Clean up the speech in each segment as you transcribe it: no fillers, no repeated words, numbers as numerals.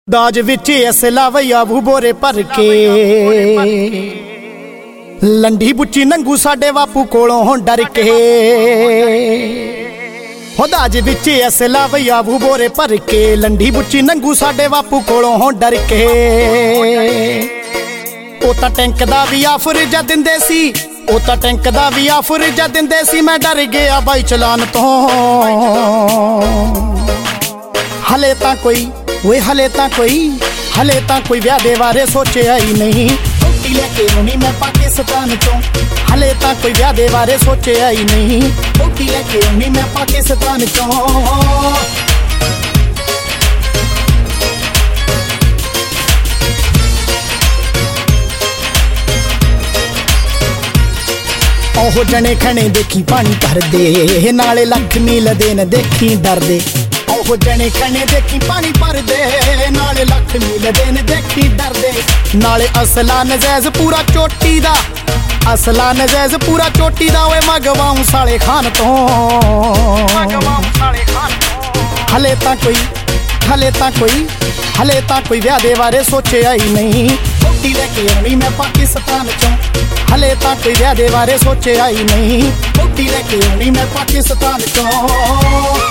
दाज विच असला वयावू बोरे भर के लंडी बुच्ची नंगू साडे बापू कोलों डर के हो दाज विच असला वयावू बोरे भर के लंडी बुच्ची नंगू साडे बापू कोलों डर के ओ तां टैंक दा भी आफर जा दिंदे सी ओ तां टैंक दा भी आफर जा दिंदे सी मैं डर गया बाई चलान तो हले तां कोई वे हले तां कोई व्याह दे बारे सोचिया ही नहीं रोटी लेके आउणी मैं पाकिस्तान चों हले तां कोई व्याह दे बारे सोचिया ही नहीं रोटी लेके आउणी मैं पाकिस्तान चों ओह जने खने देखी पानी भर दे नाले लख मील देन देखी डर दे ओह जने खने देखी पानी भर दे नाले लख मील देन देखी डर दे नाले असला नजैज पूरा चोटी दा असला नजैज पूरा चोटी दा ओए मगवाऊं साले खान तो हले तां कोई व्याह दे बारे सोचिया ही नहीं रोटी लेके आउणी मैं पाकिस्तान चों हले तां कोई व्याह दे बारे सोचिया ही नहीं रोटी लेके आउणी मैं पाकिस्तान चों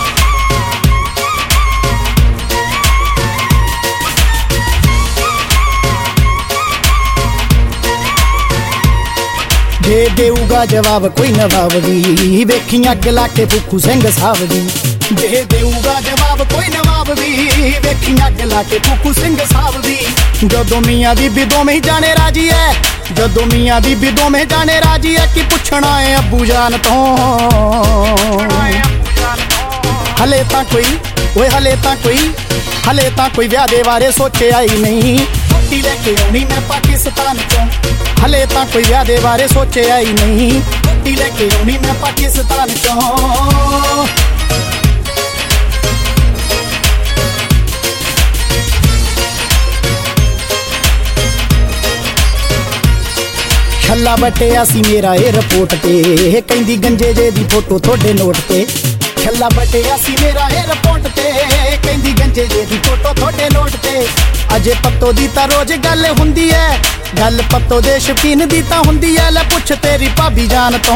जे देऊगा जवाब कोई नवाब भी वेखी अग ला के फूकू सिंह साहब दी जे देऊगा जवाब कोई नवाब भी वेखी अग ला के फूकू सिंह साहब दी जदों मियां बीबी दोवें जाने राजी है जदों मियां बीबी दोवें जाने राजी है कि पुछना है अब्बू जान तो हले तां कोई व्याह दे बारे सोचिया ही नहीं रोटी लेके आउणी मैं पाकिस्तान चों हले तां कोई व्याह दे बारे सोचिया ही नहीं रोटी लेके आउणी मैं पाकिस्तान चों छल्ला बटिया सी मेरा एयरपोर्ट ते कहंदी गंजे जे दी फोटो थोड़े नोट ते छल्ला बटिया सी मेरा एयरपोर्ट ते कहंदी गंजे जे दी फोटो थोड़े नोट ते अजे पत्तो दी तां रोज गल हुंदी है गल पत्तो दे शौकीन दी तां हुंदी है ले पुछ तेरी भाभी जान तो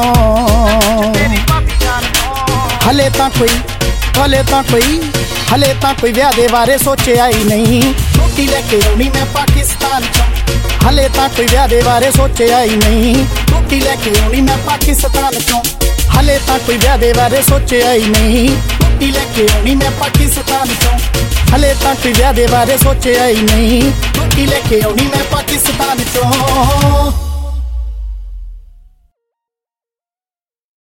हले तां कोई व्याह दे बारे सोचिया ही नहीं रोटी लेके आउणी मैं पाकिस्तान चों हले तां कोई व्याह दे बारे सोचिया ही नहीं रोटी लेके आउणी मैं पाकिस्तान चों हले तां कोई व्याह दे बारे सोचिया ही नहीं रोटी लेके आउणी मैं पाकिस्तान चों हले तां कोई व्याह दे बारे सोचिया ही नहीं रोटी लेके आउणी मैं पाकिस्तान चों